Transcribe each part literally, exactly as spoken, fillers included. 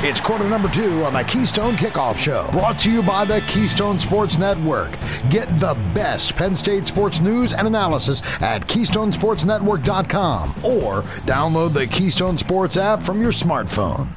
It's quarter number two on the Keystone Kickoff Show, brought to you by the Keystone Sports Network. Get the best Penn State sports news and analysis at keystone sports network dot com or download the Keystone Sports app from your smartphone.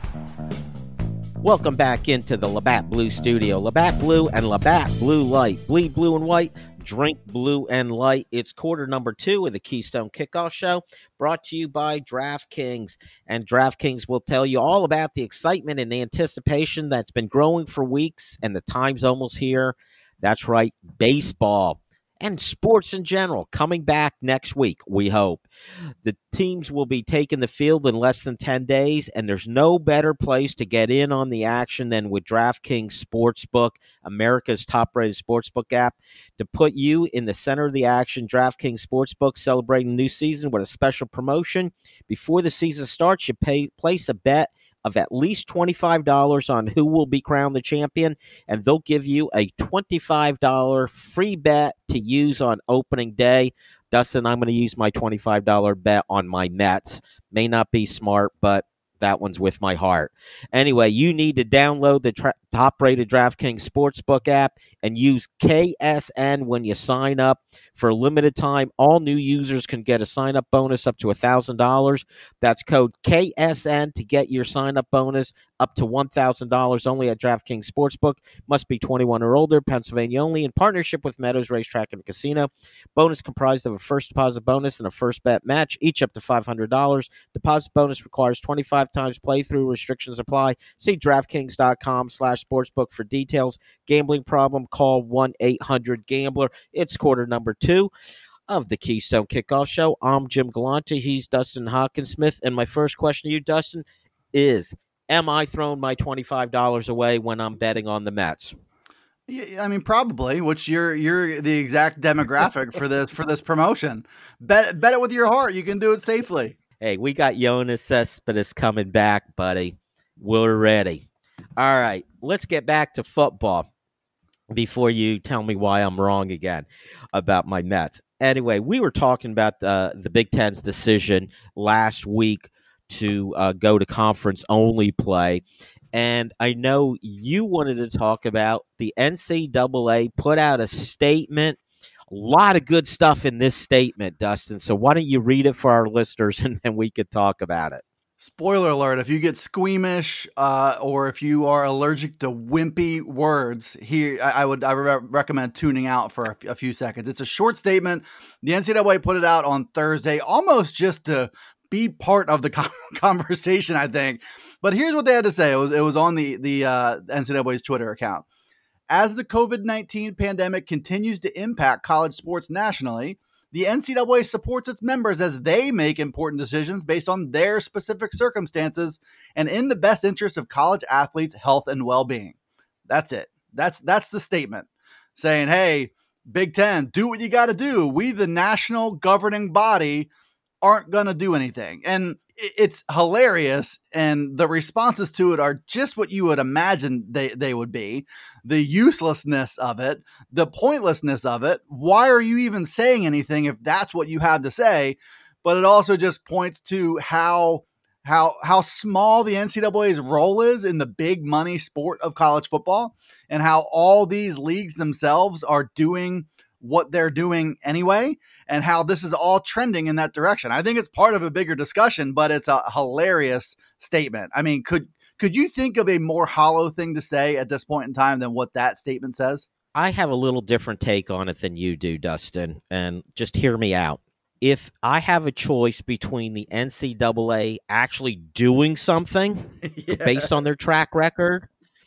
Welcome back into the Labatt Blue Studio. Labatt Blue and Labatt Blue Light. Bleed blue and white, drink blue and light. It's quarter number two of the Keystone Kickoff Show, brought to you by DraftKings. And DraftKings will tell you all about the excitement and anticipation that's been growing for weeks, and the time's almost here. That's right, baseball and sports in general coming back next week, we hope. The teams will be taking the field in less than ten days, and there's no better place to get in on the action than with DraftKings Sportsbook, America's top-rated sportsbook app. To put you in the center of the action, DraftKings Sportsbook celebrating the new season with a special promotion. Before the season starts, you pay, place a bet of at least twenty-five dollars on who will be crowned the champion, and they'll give you a twenty-five dollars free bet to use on opening day. Dustin, I'm going to use my twenty-five dollars bet on my Mets. May not be smart, but that one's with my heart. Anyway, you need to download the tra- top-rated DraftKings Sportsbook app and use K S N when you sign up. For a limited time, all new users can get a sign-up bonus up to one thousand dollars. That's code K S N to get your sign-up bonus up to one thousand dollars only at DraftKings Sportsbook. Must be twenty-one or older, Pennsylvania only, in partnership with Meadows Racetrack and Casino. Bonus comprised of a first deposit bonus and a first bet match, each up to five hundred dollars. Deposit bonus requires twenty-five times playthrough. Restrictions apply. See DraftKings.com slash sportsbook for details. Gambling problem, call one eight hundred gambler. It's quarter number two of the Keystone Kickoff Show. I'm Jim Galante. He's Dustin Hawkinsmith. And my first question to you, Dustin, is, am I throwing my twenty-five dollars away when I'm betting on the Mets? Yeah, I mean, probably. Which you're you're the exact demographic for this for this promotion. Bet bet it with your heart. You can do it safely. Hey, we got Yoenis Cespedes coming back, buddy. We're ready. All right, let's get back to football before you tell me why I'm wrong again about my Mets. Anyway, we were talking about the, the Big Ten's decision last week to uh, go to conference-only play, and I know you wanted to talk about the N C double A put out a statement. A lot of good stuff in this statement, Dustin, so why don't you read it for our listeners, and then we could talk about it. Spoiler alert, if you get squeamish uh, or if you are allergic to wimpy words, here I, I would I re- recommend tuning out for a, f- a few seconds. It's a short statement. The N C double A put it out on Thursday, almost just to be part of the conversation, I think. But here's what they had to say. It was, it was on the, the uh, N C double A's Twitter account. As the covid nineteen pandemic continues to impact college sports nationally, the N C double A supports its members as they make important decisions based on their specific circumstances and in the best interest of college athletes' health and well-being. That's it. That's that's the statement saying, hey, Big Ten, do what you got to do. We, the national governing body, aren't going to do anything. And it's hilarious. And the responses to it are just what you would imagine they, they would be. The uselessness of it, the pointlessness of it. Why are you even saying anything if that's what you have to say? But it also just points to how how how small the N C double A's role is in the big money sport of college football, and how all these leagues themselves are doing what they're doing anyway, and how this is all trending in that direction. I think it's part of a bigger discussion, but it's a hilarious statement. I mean, could could you think of a more hollow thing to say at this point in time than what that statement says? I have a little different take on it than you do, Dustin, and just hear me out. If I have a choice between the N C double A actually doing something yeah. based on their track record,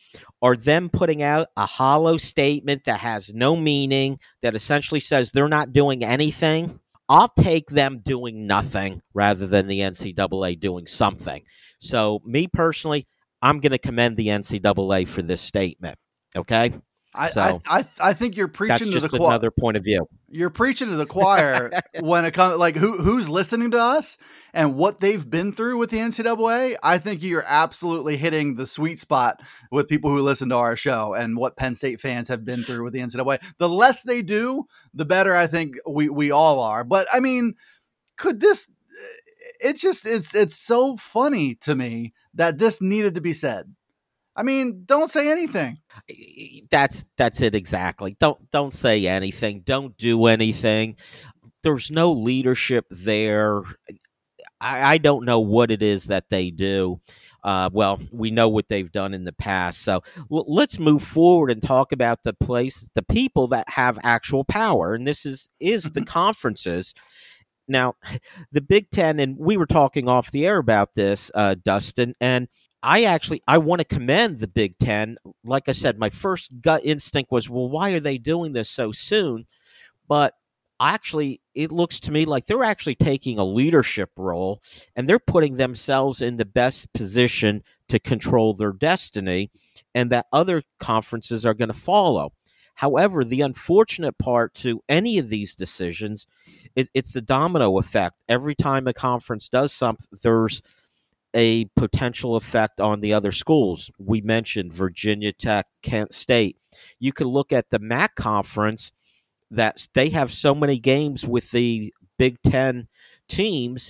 or them putting out a hollow statement that has no meaning, that essentially says they're not doing anything, I'll take them doing nothing rather than the N C double A doing something. So me personally, I'm going to commend the N C double A for this statement. Okay? I, so I, I, I think you're preaching that's to the just choir. Another point of view. You're preaching to the choir when it comes, like who who's listening to us and what they've been through with the N C double A. I think you're absolutely hitting the sweet spot with people who listen to our show and what Penn State fans have been through with the N C double A. The less they do, the better I think we we all are. But I mean, could this? It's just it's it's so funny to me that this needed to be said. I mean, don't say anything. That's that's it exactly. Don't don't say anything. Don't do anything. There's no leadership there. I, I don't know what it is that they do. Uh, well, we know what they've done in the past. So l- let's move forward and talk about the place, the people that have actual power, and this is is the conferences. Now, the Big Ten, and we were talking off the air about this, uh, Dustin, and I actually I want to commend the Big Ten. Like I said, my first gut instinct was, well, why are they doing this so soon? But actually, it looks to me like they're actually taking a leadership role, and they're putting themselves in the best position to control their destiny, and that other conferences are going to follow. However, the unfortunate part to any of these decisions is it's the domino effect. Every time a conference does something, there's a potential effect on the other schools. We mentioned Virginia Tech, Kent State. You could look at the M A C conference, that they have so many games with the Big Ten teams.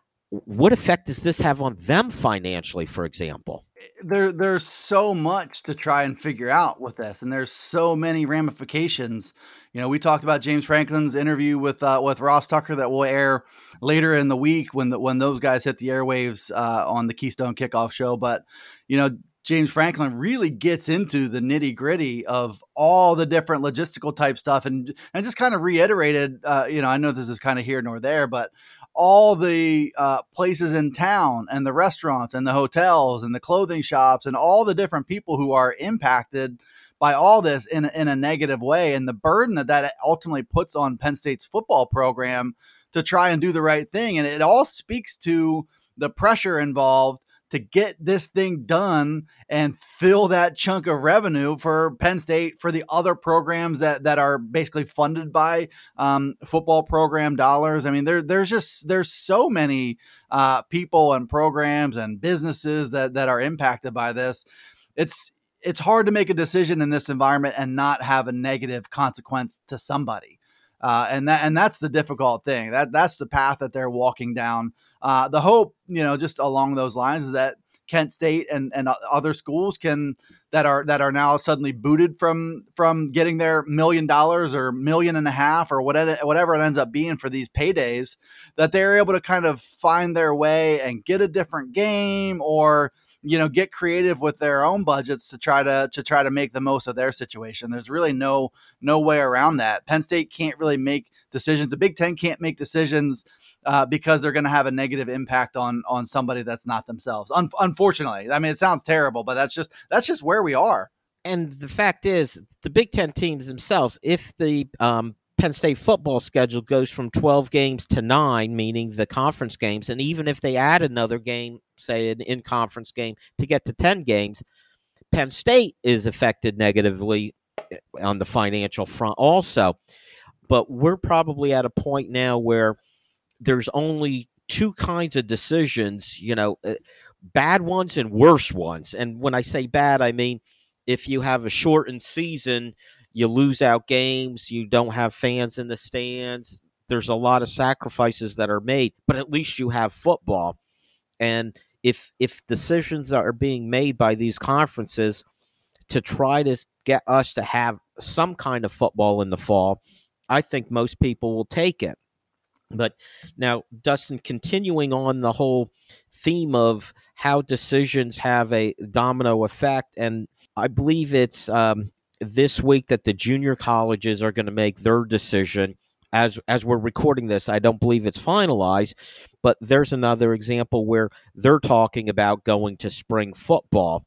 What effect does this have on them financially, for example? There, there's so much to try and figure out with this, and there's so many ramifications. You know, we talked about James Franklin's interview with uh, with Ross Tucker that will air later in the week when the, when those guys hit the airwaves uh, on the Keystone Kickoff Show. But you know, James Franklin really gets into the nitty gritty of all the different logistical type stuff, and and just kind of reiterated. Uh, you know, I know this is kind of here nor there, but all the uh, places in town and the restaurants and the hotels and the clothing shops and all the different people who are impacted by all this in, in a negative way. And the burden that that ultimately puts on Penn State's football program to try and do the right thing. And it all speaks to the pressure involved to get this thing done and fill that chunk of revenue for Penn State, for the other programs that, that are basically funded by um, football program dollars. I mean, there, there's just, there's so many uh, people and programs and businesses that, that are impacted by this. It's, it's hard to make a decision in this environment and not have a negative consequence to somebody. Uh, and that, and that's the difficult thing. That that's the path that they're walking down. Uh, the hope, you know, just along those lines, is that Kent State and, and other schools can that are that are now suddenly booted from from getting their million dollars or million and a half or whatever whatever it ends up being for these paydays, that they're able to kind of find their way and get a different game, or you know, get creative with their own budgets to try to to try to make the most of their situation. There's really no no way around that. Penn State can't really make decisions. The Big Ten can't make decisions uh, because they're going to have a negative impact on on somebody that's not themselves. Un- unfortunately, I mean, it sounds terrible, but that's just that's just where we are. And the fact is, the Big Ten teams themselves, if the um, Penn State football schedule goes from twelve games to nine, meaning the conference games, and even if they add another game, say an in-conference game, to get to ten games, Penn State is affected negatively on the financial front also. But we're probably at a point now where there's only two kinds of decisions, you know, bad ones and worse ones. And when I say bad, I mean if you have a shortened season, you lose out games, you don't have fans in the stands, there's a lot of sacrifices that are made, but at least you have football. And if if decisions are being made by these conferences to try to get us to have some kind of football in the fall, I think most people will take it. But now, Dustin, continuing on the whole theme of how decisions have a domino effect, and I believe it's um, this week that the junior colleges are going to make their decision. As as we're recording this, I don't believe it's finalized, but there's another example where they're talking about going to spring football.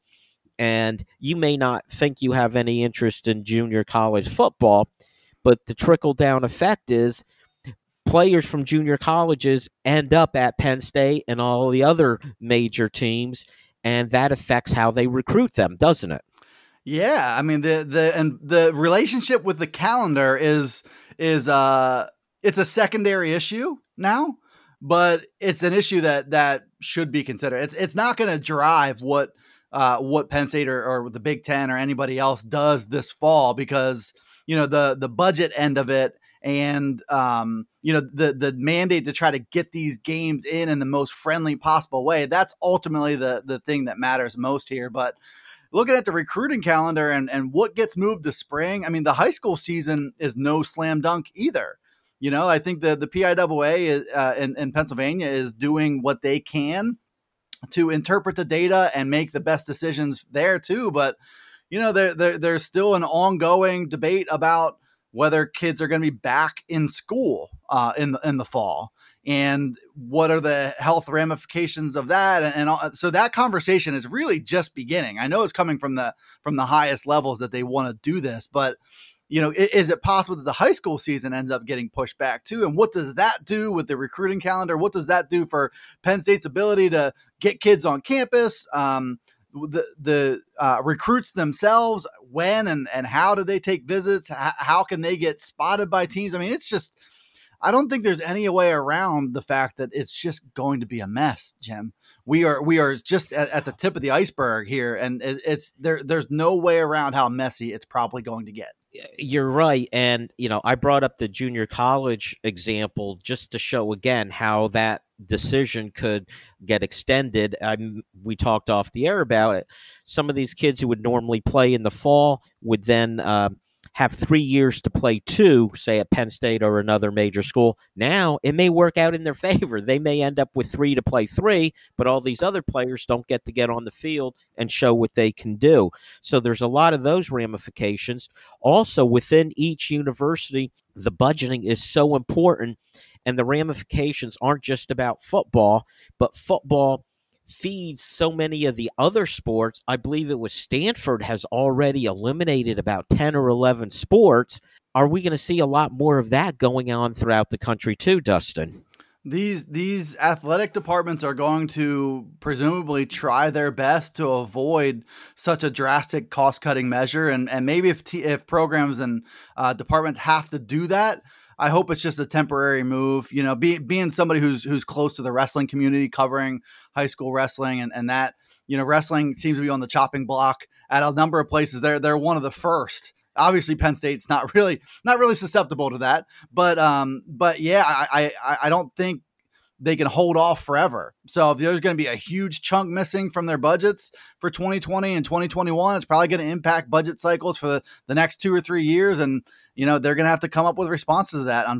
And you may not think you have any interest in junior college football, but the trickle-down effect is players from junior colleges end up at Penn State and all the other major teams, and that affects how they recruit them, doesn't it? Yeah, I mean the the and the relationship with the calendar is is uh it's a secondary issue now, but it's an issue that that should be considered. It's it's not going to drive what uh what Penn State or, or the Big Ten or anybody else does this fall, because you know the the budget end of it and um you know the the mandate to try to get these games in in the most friendly possible way, that's ultimately the the thing that matters most here. But looking at the recruiting calendar and, and what gets moved to spring, I mean, the high school season is no slam dunk either. You know, I think the, the P I A A is, uh, in, in Pennsylvania is doing what they can to interpret the data and make the best decisions there too. But, you know, there, there there's still an ongoing debate about whether kids are going to be back in school uh, in the, in the fall, and what are the health ramifications of that. And, and all, so that conversation is really just beginning. I know it's coming from the, from the highest levels that they want to do this, but you know, is it possible that the high school season ends up getting pushed back too? And what does that do with the recruiting calendar? What does that do for Penn State's ability to get kids on campus? Um, the the uh, recruits themselves, when and, and how do they take visits? H- how can they get spotted by teams? I mean, it's just, I don't think there's any way around the fact that it's just going to be a mess, Jim. We are we are just at, at the tip of the iceberg here, and it, it's there. There's no way around how messy it's probably going to get. You're right. And, you know, I brought up the junior college example just to show again how that decision could get extended. Um, we talked off the air about it. Some of these kids who would normally play in the fall would then uh, have three years to play two, say at Penn State or another major school. Now it may work out in their favor. They may end up with three to play three, but all these other players don't get to get on the field and show what they can do. So there's a lot of those ramifications. Also, within each university, the budgeting is so important, and the ramifications aren't just about football, but football feeds so many of the other sports. I believe it was Stanford has already eliminated about ten or eleven sports. Are we going to see a lot more of that going on throughout the country too, Dustin? These these athletic departments are going to presumably try their best to avoid such a drastic cost-cutting measure, and and maybe if t- if programs and uh, departments have to do that, I hope it's just a temporary move. You know, be, being somebody who's who's close to the wrestling community, covering high school wrestling, and, and that, you know, wrestling seems to be on the chopping block at a number of places. They're they're one of the first. Obviously, Penn State's not really not really susceptible to that, but um, but yeah, I I, I don't think they can hold off forever. So if there's going to be a huge chunk missing from their budgets for twenty twenty and twenty twenty-one, it's probably going to impact budget cycles for the, the next two or three years. And, you know, they're going to have to come up with responses to that,